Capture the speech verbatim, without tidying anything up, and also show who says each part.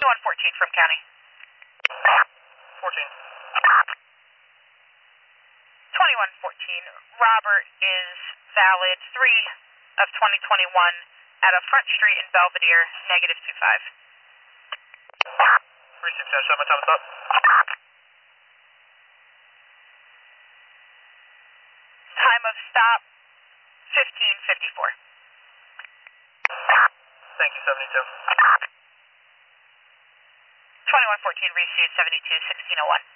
Speaker 1: twenty-one fourteen from county.
Speaker 2: fourteen.
Speaker 1: twenty-one fourteen, Robert is valid three of twenty twenty-one at a Front Street in Belvedere, negative two five.
Speaker 2: Received ten seven, time stop.
Speaker 1: Time of stop, fifteen fifty-four.
Speaker 2: Thank you, seventy-two.
Speaker 1: twenty-one fourteen, received seventy-two sixteen oh one.